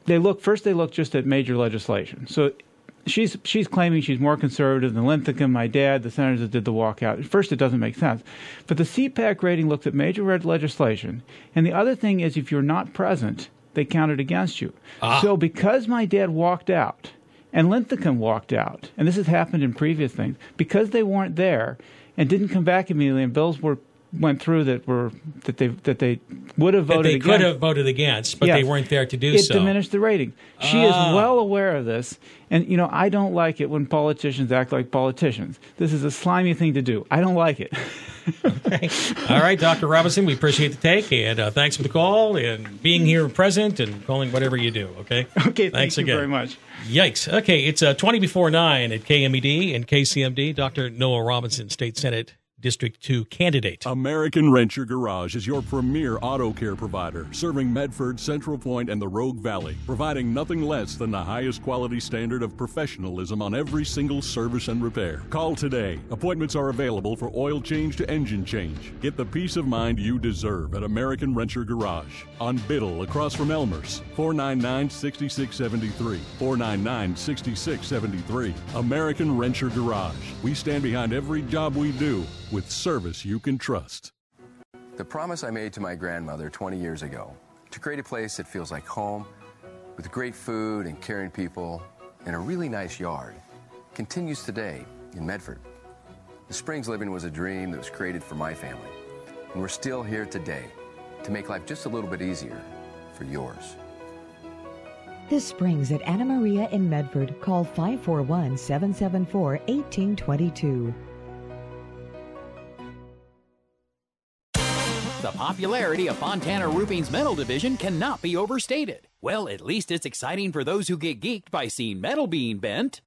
they look first. They look just at major legislation. So she's she's claiming she's more conservative than Linthicum, my dad, the senators that did the walkout. At first, it doesn't make sense. But the C PAC rating looks at major red legislation. And the other thing is, if you're not present, they count it against you. Ah. So because my dad walked out and Linthicum walked out, and this has happened in previous things, because they weren't there and didn't come back immediately, and bills were went through that were that they that they would have voted that they against. could have voted against, but yes. they weren't there to do it so. It diminished the rating. She oh. is well aware of this, and you know I don't like it when politicians act like politicians. This is a slimy thing to do. I don't like it. Okay. All right, Doctor Robinson, we appreciate the take, and uh, thanks for the call and being here present and calling whatever you do. Okay. Okay. Thanks thank you again. very much. Yikes. Okay, it's uh, twenty before nine at K M E D and K C M D. Doctor Noah Robinson, State Senate District two candidate. American Renter Garage is your premier auto care provider, serving Medford, Central Point, and the Rogue Valley, providing nothing less than the highest quality standard of professionalism on every single service and repair. Call today. Appointments are available for oil change to engine change. Get the peace of mind you deserve at American Renter Garage on Biddle across from Elmer's. four nine nine, six six seven three. four nine nine, six six seven three. American Renter Garage. We stand behind every job we do with service you can trust. The promise I made to my grandmother twenty years ago, to create a place that feels like home, with great food and caring people, and a really nice yard, continues today in Medford. The Springs living was a dream that was created for my family, and we're still here today to make life just a little bit easier for yours. The Springs at Anna Maria in Medford. Call five four one, seven seven four, one eight two two. The popularity of Fontana Roofing's metal division cannot be overstated. Well, at least it's exciting for those who get geeked by seeing metal being bent.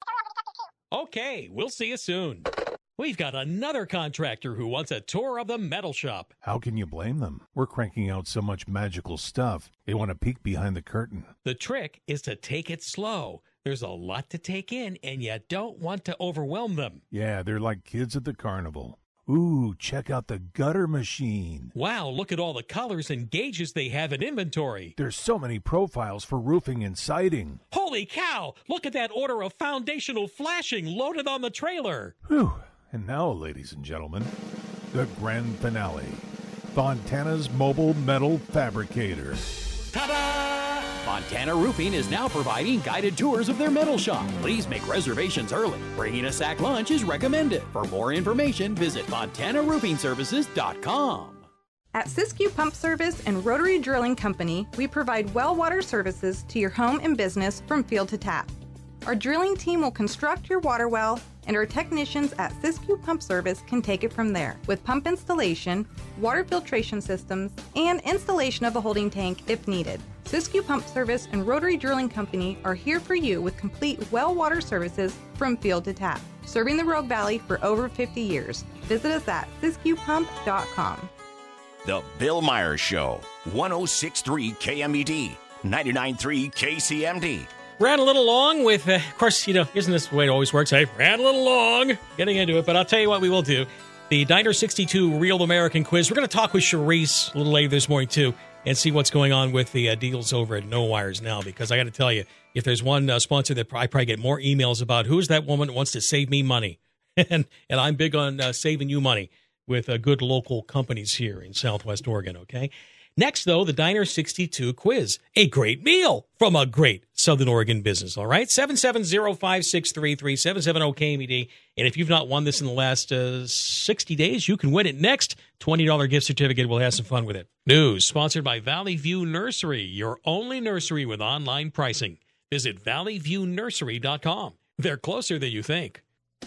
Okay, we'll see you soon. We've got another contractor who wants a tour of the metal shop. How can you blame them? We're cranking out so much magical stuff. They want to peek behind the curtain. The trick is to take it slow. There's a lot to take in, and you don't want to overwhelm them. Yeah, they're like kids at the carnival. Ooh, check out the gutter machine. Wow, look at all the colors and gauges they have in inventory. There's so many profiles for roofing and siding. Holy cow! Look at that order of foundational flashing loaded on the trailer. Whew. And now, ladies and gentlemen, the grand finale. Fontana's Mobile Metal Fabricator. Ta-da! Fontana Roofing is now providing guided tours of their metal shop. Please make reservations early. Bringing a sack lunch is recommended. For more information, visit fontana roofing services dot com. At Siskiyou Pump Service and Rotary Drilling Company, we provide well water services to your home and business from field to tap. Our drilling team will construct your water well, and our technicians at Siskiyou Pump Service can take it from there with pump installation, water filtration systems, and installation of a holding tank if needed. Siskiyou Pump Service and Rotary Drilling Company are here for you with complete well water services from field to tap, serving the Rogue Valley for over fifty years. Visit us at siskiyou pump dot com. The Bill Myers Show, one oh six point three K M E D, ninety-nine point three K C M D. Ran a little long with, uh, of course, you know, isn't this the way it always works? I ran a little long getting into it, but I'll tell you what we will do. The Diner sixty-two Real American Quiz. We're going to talk with Charisse a little later this morning, too, and see what's going on with the uh, deals over at No Wires now, because I got to tell you, if there's one uh, sponsor that I probably get more emails about, who's that woman that wants to save me money? and and I'm big on uh, saving you money with uh, good local companies here in Southwest Oregon, okay? Next, though, the Diner sixty-two quiz. A great meal from a great Southern Oregon business, all right? seven seven zero, five six three three, seven seven zero K M E D. And if you've not won this in the last uh, sixty days, you can win it next. twenty dollars gift certificate. We'll have some fun with it. News sponsored by Valley View Nursery, your only nursery with online pricing. Visit valley view nursery dot com. They're closer than you think. With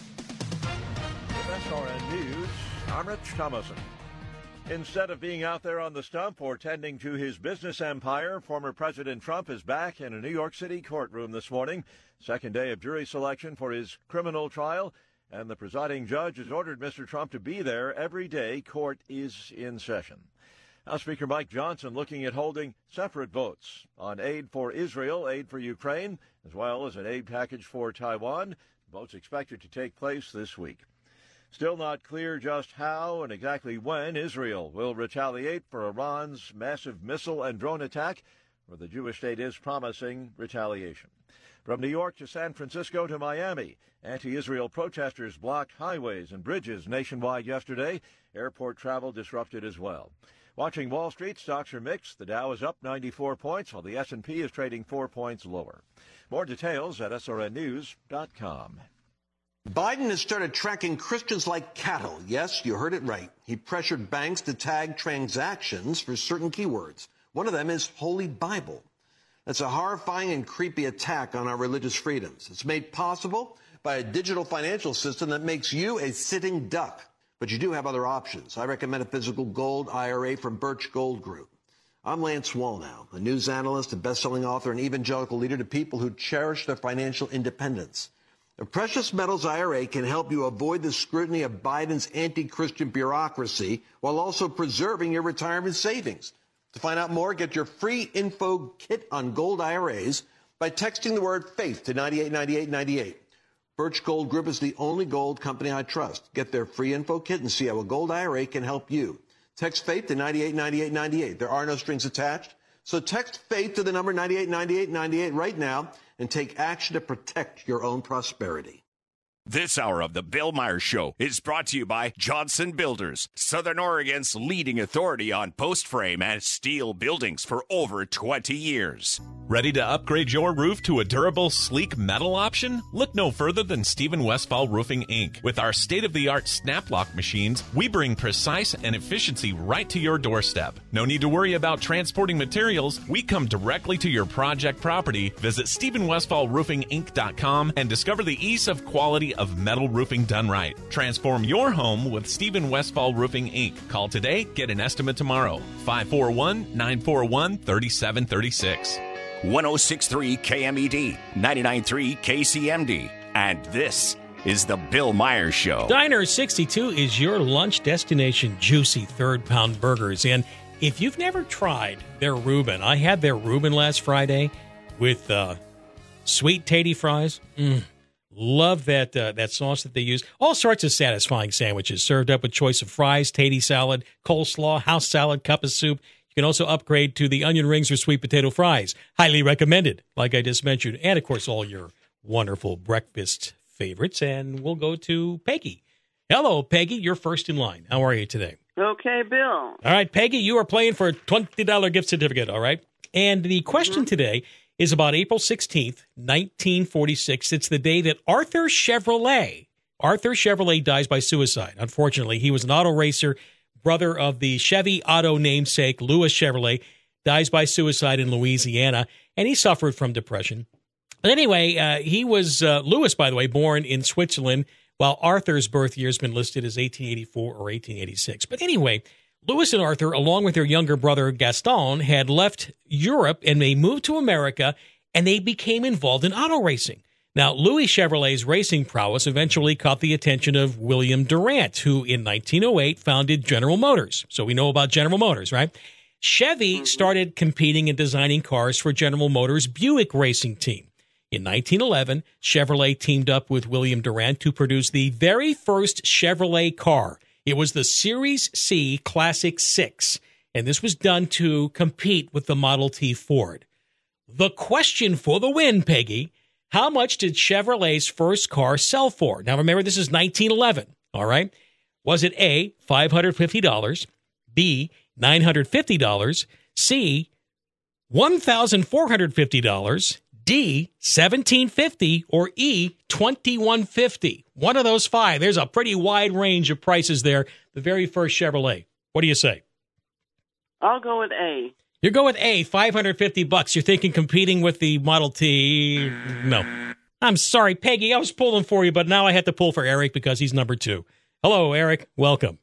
S R N News, I'm Rich Thomason. Instead of being out there on the stump or tending to his business empire, former President Trump is back in a New York City courtroom this morning. Second day of jury selection for his criminal trial, and the presiding judge has ordered Mister Trump to be there every day court is in session. House Speaker Mike Johnson looking at holding separate votes on aid for Israel, aid for Ukraine, as well as an aid package for Taiwan. Votes expected to take place this week. Still not clear just how and exactly when Israel will retaliate for Iran's massive missile and drone attack where the Jewish state is promising retaliation. From New York to San Francisco to Miami, anti-Israel protesters blocked highways and bridges nationwide yesterday. Airport travel disrupted as well. Watching Wall Street, stocks are mixed. The Dow is up ninety-four points, while the S and P is trading four points lower. More details at S R N news dot com. Biden has started tracking Christians like cattle. Yes, you heard it right. He pressured banks to tag transactions for certain keywords. One of them is Holy Bible. That's a horrifying and creepy attack on our religious freedoms. It's made possible by a digital financial system that makes you a sitting duck. But you do have other options. I recommend a physical gold I R A from Birch Gold Group. I'm Lance Wallnau, a news analyst, a best-selling author, and evangelical leader to people who cherish their financial independence. A precious metals I R A can help you avoid the scrutiny of Biden's anti-Christian bureaucracy while also preserving your retirement savings. To find out more, get your free info kit on gold I R As by texting the word faith to nine eight nine eight nine eight. Birch Gold Group is the only gold company I trust. Get their free info kit and see how a gold I R A can help you. Text faith to nine eight nine eight nine eight. There are no strings attached. So text faith to the number nine eight nine eight nine eight right now and take action to protect your own prosperity. This hour of the Bill Myers Show is brought to you by Johnson Builders, Southern Oregon's leading authority on post frame and steel buildings for over twenty years. Ready to upgrade your roof to a durable, sleek metal option? Look no further than Stephen Westfall Roofing, Incorporated. With our state-of-the-art snap-lock machines, we bring precise and efficiency right to your doorstep. No need to worry about transporting materials. We come directly to your project property. Visit Stephen Westfall Roofing Inc dot com and discover the ease of quality of metal roofing done right. Transform your home with Stephen Westfall Roofing Incorporated. Call today, get an estimate tomorrow. five four one, nine four one, three seven three six. one oh six point three K M E D, ninety-nine point three K C M D. And this is the Bill Myers Show. Diner sixty-two is your lunch destination, juicy third-pound burgers. And if you've never tried their Reuben, I had their Reuben last Friday with uh, sweet tatty fries. Mm. Love that uh, that sauce that they use. All sorts of satisfying sandwiches served up with choice of fries, tatty salad, coleslaw, house salad, cup of soup. You can also upgrade to the onion rings or sweet potato fries. Highly recommended, like I just mentioned. And, of course, all your wonderful breakfast favorites. And we'll go to Peggy. Hello, Peggy. You're first in line. How are you today? Okay, Bill. All right, Peggy, you are playing for a twenty dollars gift certificate, all right? And the question mm-hmm. today is about April sixteenth, nineteen forty-six. It's the day that Arthur Chevrolet, Arthur Chevrolet dies by suicide. Unfortunately, he was an auto racer, brother of the Chevy auto namesake, Louis Chevrolet, dies by suicide in Louisiana, and he suffered from depression. But anyway, uh, he was, uh, Louis, by the way, born in Switzerland, while Arthur's birth year has been listed as eighteen eighty-four or eighteen eighty-six. But anyway, Louis and Arthur, along with their younger brother Gaston, had left Europe and they moved to America, and they became involved in auto racing. Now, Louis Chevrolet's racing prowess eventually caught the attention of William Durant, who in nineteen oh eight founded General Motors. So we know about General Motors, right? Chevy started competing and designing cars for General Motors' Buick racing team. In nineteen eleven, Chevrolet teamed up with William Durant to produce the very first Chevrolet car. It was the Series C Classic six, and this was done to compete with the Model T Ford. The question for the win, Peggy, how much did Chevrolet's first car sell for? Now, remember, this is nineteen eleven, all right? Was it A, five hundred fifty dollars, B, nine hundred fifty dollars, C, one thousand four hundred fifty dollars, D, seventeen fifty, or E, twenty-one fifty? One of those five. There's a pretty wide range of prices there. The very first Chevrolet. What do you say? I'll go with A. You go with A, five hundred fifty bucks. You're thinking competing with the Model T? No. I'm sorry, Peggy. I was pulling for you, but now I have to pull for Eric because he's number two. Hello, Eric. Welcome.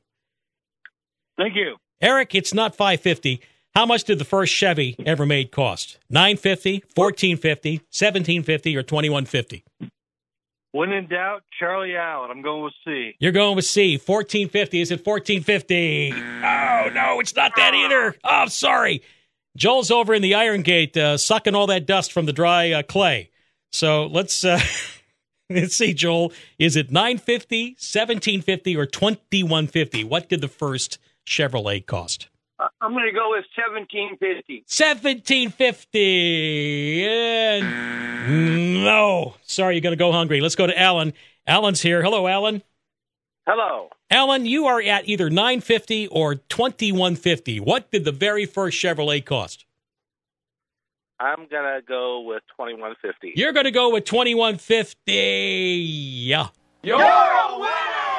Thank you. Eric, it's not five hundred fifty dollars. How much did the first Chevy ever made cost? nine hundred fifty dollars, fourteen fifty, seventeen fifty, or twenty-one fifty? When in doubt, Charlie Allen. I'm going with C. You're going with C. fourteen fifty. Is it fourteen fifty? Oh, no, it's not that either. Oh, I'm sorry. Joel's over in the Iron Gate uh, sucking all that dust from the dry uh, clay. So let's uh, let's see, Joel. Is it nine hundred fifty, seventeen fifty, or twenty-one fifty? What did the first Chevrolet cost? Uh, I'm going to go with seventeen fifty. seventeen fifty. And no. Sorry, you're going to go hungry. Let's go to Alan. Alan's here. Hello, Alan. Hello. Alan, you are at either nine fifty or twenty-one fifty. What did the very first Chevrolet cost? I'm going to go with twenty-one fifty. You're going to go with twenty-one fifty. Yeah. You're a winner!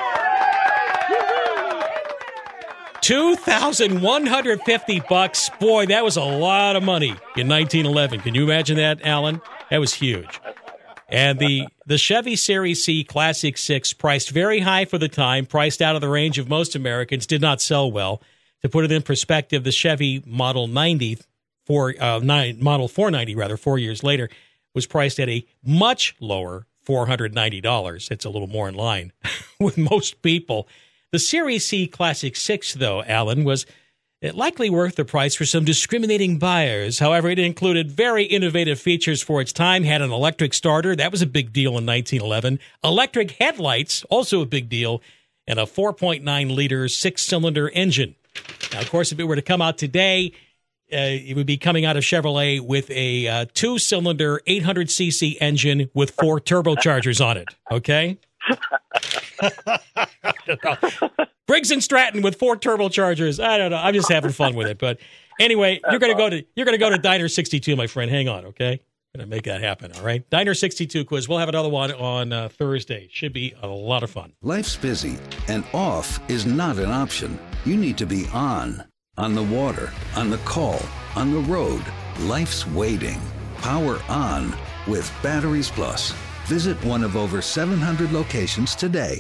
two thousand one hundred fifty bucks. Boy, that was a lot of money in nineteen eleven. Can you imagine that, Alan? That was huge. And the, the Chevy Series C Classic six, priced very high for the time, priced out of the range of most Americans, did not sell well. To put it in perspective, the Chevy Model ninety, four, uh, nine, Model four ninety, rather, four years later, was priced at a much lower four hundred ninety dollars. It's a little more in line with most people. The Series C Classic six, though, Alan, was likely worth the price for some discriminating buyers. However, it included very innovative features for its time, had an electric starter. That was a big deal in nineteen eleven. Electric headlights, also a big deal, and a four point nine liter six-cylinder engine. Now, of course, if it were to come out today, uh, it would be coming out of Chevrolet with a uh, two-cylinder eight hundred c c engine with four turbochargers on it, okay? Briggs and Stratton with four turbochargers. I don't know. I'm just having fun with it. But anyway, you're gonna go to you're gonna go to Diner sixty-two, my friend. Hang on, okay? Gonna make that happen. All right. Diner sixty-two quiz. We'll have another one on uh, Thursday. Should be a lot of fun. Life's busy, and off is not an option. You need to be on. On the water, on the call, on the road. Life's waiting. Power on with Batteries Plus. Visit one of over seven hundred locations today.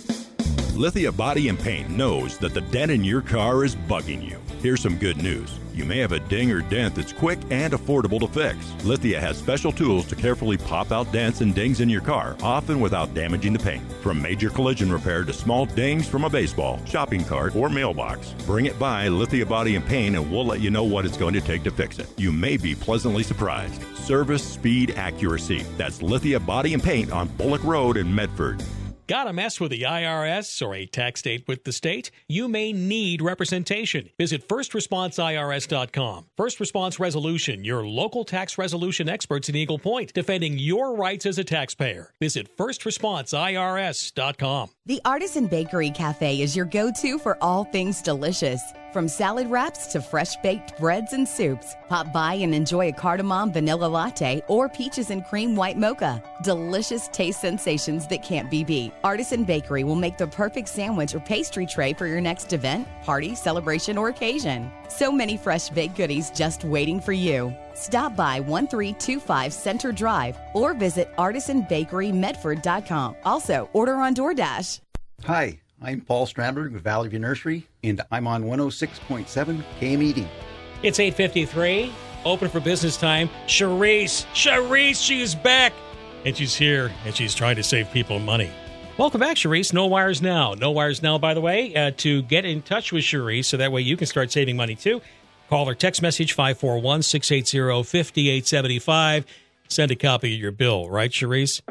Lithia Body and Paint knows that the dent in your car is bugging you. Here's some good news. You may have a ding or dent that's quick and affordable to fix. Lithia has special tools to carefully pop out dents and dings in your car, often without damaging the paint. From major collision repair to small dings from a baseball, shopping cart, or mailbox. Bring it by Lithia Body and Paint and we'll let you know what it's going to take to fix it. You may be pleasantly surprised. Service, speed, accuracy. That's Lithia Body and Paint on Bullock Road in Medford. Got a mess with the I R S or a tax date with the state? You may need representation. Visit first response I R S dot com. First Response Resolution, your local tax resolution experts in Eagle Point, defending your rights as a taxpayer. Visit first response I R S dot com. The Artisan Bakery Cafe is your go-to for all things delicious. From salad wraps to fresh-baked breads and soups, pop by and enjoy a cardamom vanilla latte or peaches and cream white mocha. Delicious taste sensations that can't be beat. Artisan Bakery will make the perfect sandwich or pastry tray for your next event, party, celebration, or occasion. So many fresh baked goodies just waiting for you. Stop by one three two five Center Drive or visit artisan bakery medford dot com. Also, order on DoorDash. Hi, I'm Paul Stradler with Valley View Nursery, and I'm on one oh six point seven K M E D. It's eight fifty-three, open for business time. Charisse, Charisse, she's back. And she's here, and she's trying to save people money. Welcome back, Charisse. No Wires Now. No Wires Now, by the way, uh, to get in touch with Charisse so that way you can start saving money, too. Call or text message five four one, six eight zero, five eight seven five. Send a copy of your bill, right, Charisse?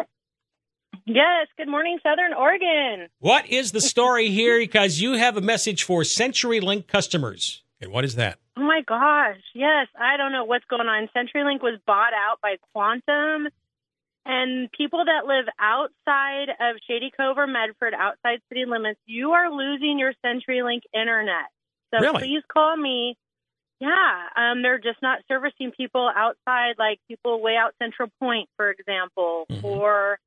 Yes. Good morning, Southern Oregon. What is the story here? Because you have a message for CenturyLink customers. And what is that? Oh, my gosh. Yes. I don't know what's going on. CenturyLink was bought out by Quantum. And people that live outside of Shady Cove or Medford, outside city limits, you are losing your CenturyLink internet. So Really? please call me. Yeah, um, they're just not servicing people outside, like people way out Central Point, for example, Mm-hmm. or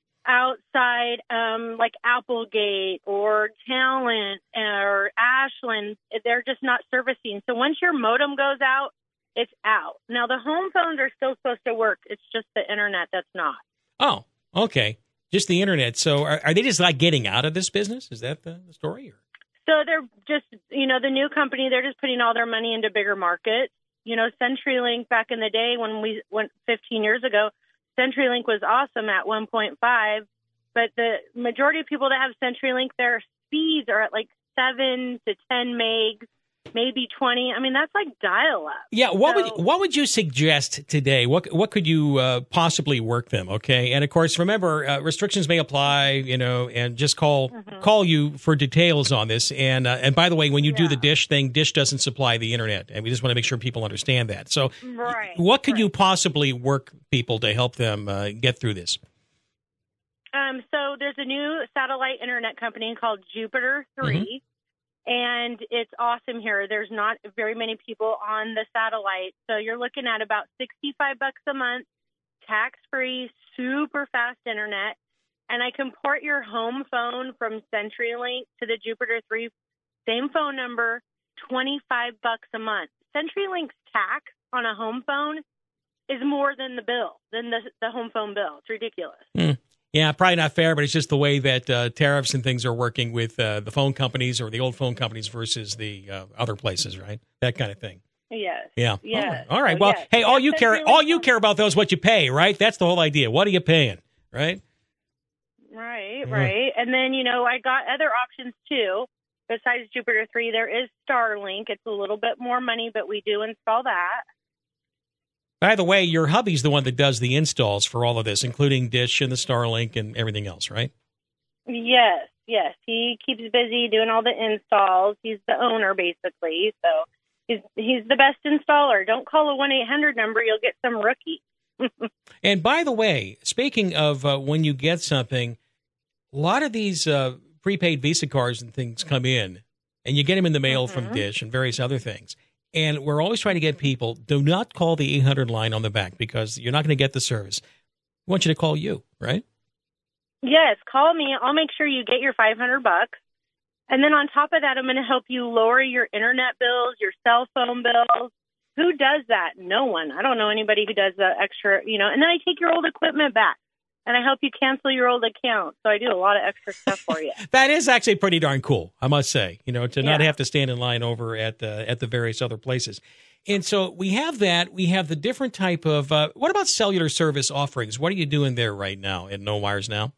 outside um, like Applegate or Talent or Ashland. They're just not servicing. So once your modem goes out, it's out. Now, the home phones are still supposed to work. It's just the internet that's not. Oh, okay. Just the internet. So are, are they just like getting out of this business? Is that the, the story? Or? So they're just, you know, the new company, they're just putting all their money into bigger markets. You know, CenturyLink back in the day when we went fifteen years ago, CenturyLink was awesome at one point five. But the majority of people that have CenturyLink, their speeds are at like seven to ten megs, maybe twenty. I mean, that's like dial-up. Yeah, what So- would what would you suggest today? What what could you uh, possibly work them? Okay, and of course, remember uh, restrictions may apply. You know, and just call Mhm. mm-hmm. call you for details on this. And uh, and by the way, when you yeah. do the Dish thing, Dish doesn't supply the internet, and we just want to make sure people understand that. So, right, what could right. you possibly work people to help them uh, get through this? Um, so there's a new satellite internet company called Jupiter three, mm-hmm. and it's awesome here. There's not very many people on the satellite, so you're looking at about sixty-five bucks a month, tax-free, super fast internet, and I can port your home phone from CenturyLink to the Jupiter three, same phone number, twenty-five bucks a month. CenturyLink's tax on a home phone is more than the bill, than the, the home phone bill. It's ridiculous. Mm. Yeah, probably not fair, but it's just the way that uh, tariffs and things are working with uh, the phone companies or the old phone companies versus the uh, other places, right? That kind of thing. Yes. Yeah. Yes. All right. All right. So, well, yes. hey, all yes, you care, really all you cool. care about though is what you pay, right? That's the whole idea. What are you paying, right? Right. Yeah. Right. And then you know I got other options too. Besides Jupiter three, there is Starlink. It's a little bit more money, but we do install that. By the way, your hubby's the one that does the installs for all of this, including Dish and the Starlink and everything else, right? Yes, yes. He keeps busy doing all the installs. He's the owner, basically. So he's he's the best installer. Don't call a one eight hundred number. You'll get some rookie. And by the way, speaking of uh, when you get something, a lot of these uh, prepaid Visa cards and things come in, and you get them in the mail mm-hmm. from Dish and various other things. And we're always trying to get people, do not call the eight hundred line on the back because you're not going to get the service. We want you to call you, right? Yes, call me. I'll make sure you get your five hundred bucks. And then on top of that, I'm going to help you lower your internet bills, your cell phone bills. Who does that? No one. I don't know anybody who does the extra, you know. And then I take your old equipment back. And I help you cancel your old account. So I do a lot of extra stuff for you. That is actually pretty darn cool, I must say, you know, to yeah. not have to stand in line over at uh, at the various other places. And so we have that. We have the different type of, uh, what about cellular service offerings? What are you doing there right now at No Wires Now?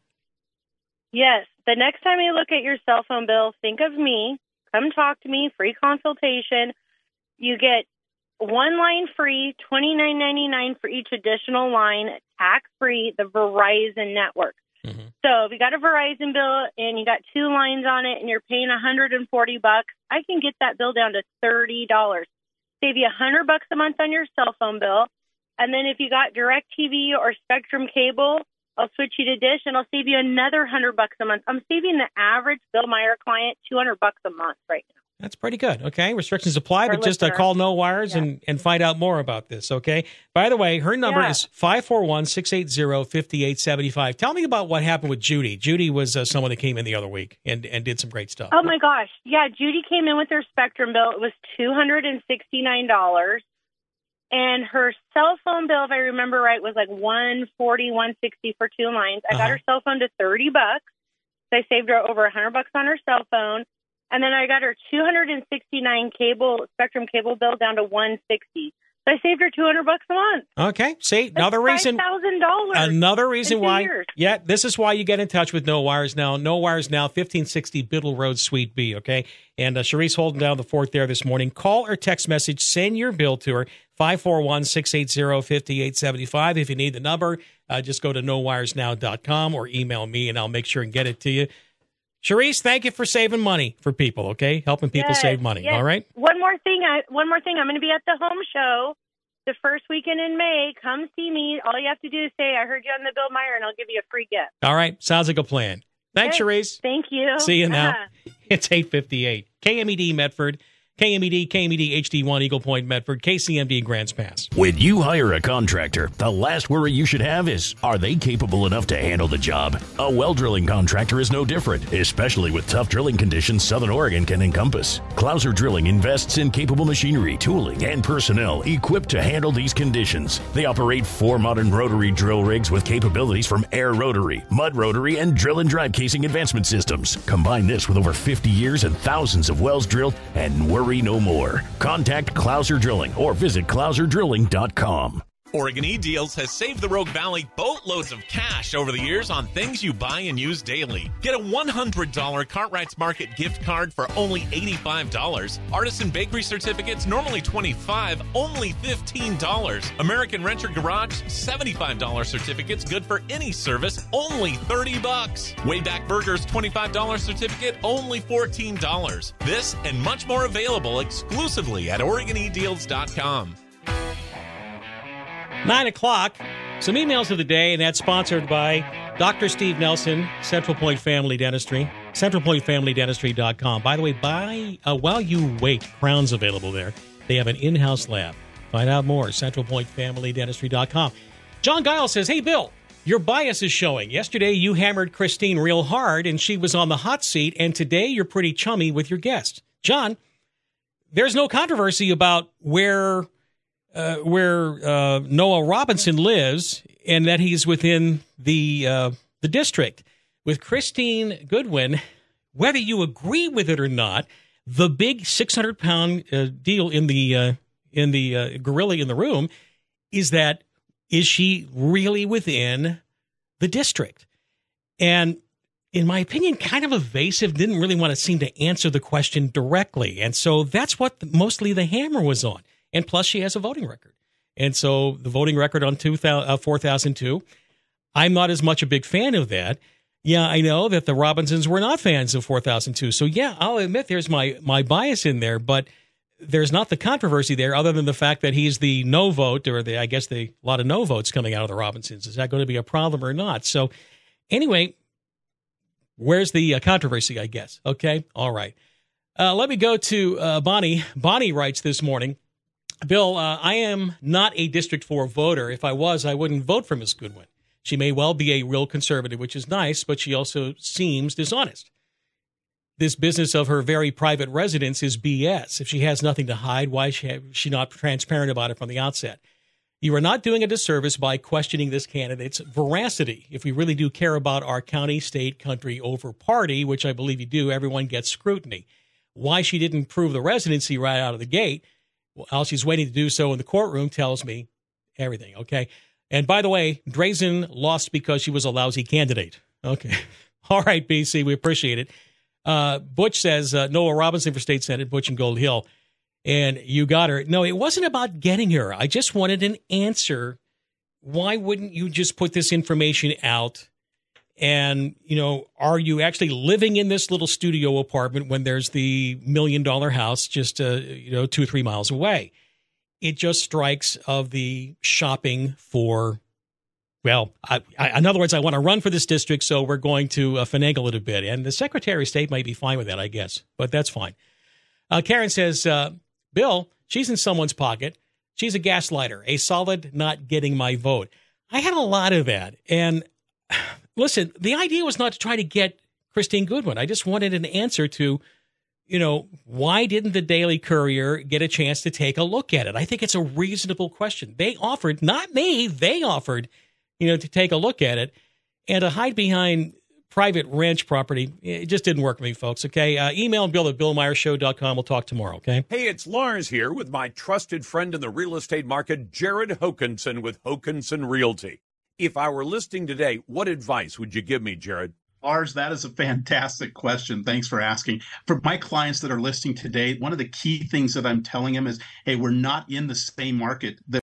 Yes. The next time you look at your cell phone bill, think of me. Come talk to me. Free consultation. You get one line free, twenty-nine ninety-nine for each additional line, tax-free, the Verizon network. Mm-hmm. So if you got a Verizon bill and you got two lines on it and you're paying one hundred forty bucks, I can get that bill down to thirty dollars. Save you one hundred bucks a month on your cell phone bill. And then if you got DirecTV or Spectrum Cable, I'll switch you to Dish and I'll save you another one hundred bucks a month. I'm saving the average Bill Meyer client two hundred bucks a month right now. That's pretty good. Okay. Restrictions apply, Our but just uh, call No Wires yeah. and, and find out more about this. Okay. By the way, her number yeah. is five four one, six eight zero, five eight seven five. Tell me about what happened with Judy. Judy was uh, someone that came in the other week and, and did some great stuff. Oh, my gosh. Yeah. Judy came in with her Spectrum bill. It was two hundred sixty-nine dollars. And her cell phone bill, if I remember right, was like one forty, one sixty for two lines. I uh-huh. got her cell phone to thirty bucks. So I saved her over one hundred bucks on her cell phone. And then I got her two hundred sixty-nine cable Spectrum cable bill down to one sixty. So I saved her two hundred bucks a month. Okay. See, That's another reason. five thousand dollars. Another reason why. Years. Yeah, this is why you get in touch with No Wires Now. No Wires Now, fifteen sixty Biddle Road, Suite B. Okay. And uh, Sharice holding down the fort there this morning. Call or text message. Send your bill to her. five four one, six eight zero, five eight seven five. If you need the number, uh, just go to no wires now dot com or email me and I'll make sure and get it to you. Sharice, thank you for saving money for people, okay? Helping people yes, save money, yes. all right? One more thing. I, one more thing. I'm going to be at the home show the first weekend in May. Come see me. All you have to do is say, I heard you on the Bill Meyer, and I'll give you a free gift. All right. Sounds like a plan. Thanks, okay. Sharice. Thank you. See you now. Uh-huh. It's eight fifty-eight. K M E D Medford. K M E D, K M E D H D one, Eagle Point, Medford, K C M D, Grants Pass. When you hire a contractor, the last worry you should have is, are they capable enough to handle the job? A well drilling contractor is no different, especially with tough drilling conditions Southern Oregon can encompass. Clouser Drilling invests in capable machinery, tooling, and personnel equipped to handle these conditions. They operate four modern rotary drill rigs with capabilities from air rotary, mud rotary, and drill and drive casing advancement systems. Combine this with over fifty years and thousands of wells drilled, and worry no more. Contact Clouser Drilling or visit clouser drilling dot com. Oregon E-Deals has saved the Rogue Valley boatloads of cash over the years on things you buy and use daily. Get a one hundred dollars Cartwright's Market gift card for only eighty-five dollars. Artisan Bakery certificates, normally twenty-five dollars, only fifteen dollars. American Renter Garage, seventy-five dollars certificates, good for any service, only thirty bucks. Wayback Burgers, twenty-five dollars certificate, only fourteen dollars. This and much more available exclusively at Oregon E Deals dot com. Nine o'clock. Some emails of the day, and that's sponsored by Doctor Steve Nelson, Central Point Family Dentistry, central point family dentistry dot com. By the way, buy, uh, while you wait, Crown's available there. They have an in-house lab. Find out more, central point family dentistry dot com. John Giles says, hey, Bill, your bias is showing. Yesterday, you hammered Christine real hard, and she was on the hot seat, and today you're pretty chummy with your guest. John, there's no controversy about where... Uh, where uh, Noah Robinson lives, and that he's within the uh, the district. With Christine Goodwin, whether you agree with it or not, the big six hundred pound uh, deal in the uh, in the uh, gorilla in the room is that is she really within the district? And in my opinion, kind of evasive, didn't really want to seem to answer the question directly. And so that's what the, mostly the hammer was on. And plus, she has a voting record. And so the voting record on two thousand, uh, four thousand two, I'm not as much a big fan of that. Yeah, I know that the Robinsons were not fans of four thousand two. So, yeah, I'll admit there's my, my bias in there. But there's not the controversy there other than the fact that he's the no vote, or the I guess the a lot of no votes coming out of the Robinsons. Is that going to be a problem or not? So, anyway, where's the uh, controversy, I guess? Okay, all right. Uh, let me go to uh, Bonnie. Bonnie writes this morning, Bill, uh, I am not a District four voter. If I was, I wouldn't vote for Miz Goodwin. She may well be a real conservative, which is nice, but she also seems dishonest. This business of her very private residence is B S. If she has nothing to hide, why is she, she not transparent about it from the outset? You are not doing a disservice by questioning this candidate's veracity. If we really do care about our county, state, country over party, which I believe you do, everyone gets scrutiny. Why she didn't prove the residency right out of the gate, while she's waiting to do so in the courtroom, tells me everything, okay? And by the way, Drazen lost because she was a lousy candidate. Okay. All right, B C, we appreciate it. Uh, Butch says, uh, Noah Robinson for State Senate, Butch and Gold Hill. And you got her. No, it wasn't about getting her. I just wanted an answer. Why wouldn't you just put this information out? And, you know, are you actually living in this little studio apartment when there's the million dollar house just, uh, you know, two or three miles away? It just strikes of the shopping for, well, I, I, in other words, I want to run for this district, so we're going to uh, finagle it a bit. And the Secretary of State might be fine with that, I guess, but that's fine. Uh, Karen says, uh, Bill, she's in someone's pocket. She's a gaslighter, a solid not getting my vote. I had a lot of that. And listen, the idea was not to try to get Christine Goodwin. I just wanted an answer to, you know, why didn't the Daily Courier get a chance to take a look at it? I think it's a reasonable question. They offered, not me, they offered, you know, to take a look at it, and to hide behind private ranch property, it just didn't work for me, folks, okay? Uh, email Bill at bill meyer show dot com. We'll talk tomorrow, okay? Hey, it's Lars here with my trusted friend in the real estate market, Jared Hokinson with Hokinson Realty. If I were listing today, what advice would you give me, Jared? Lars, that is a fantastic question. Thanks for asking. For my clients that are listing today, one of the key things that I'm telling them is, hey, we're not in the same market that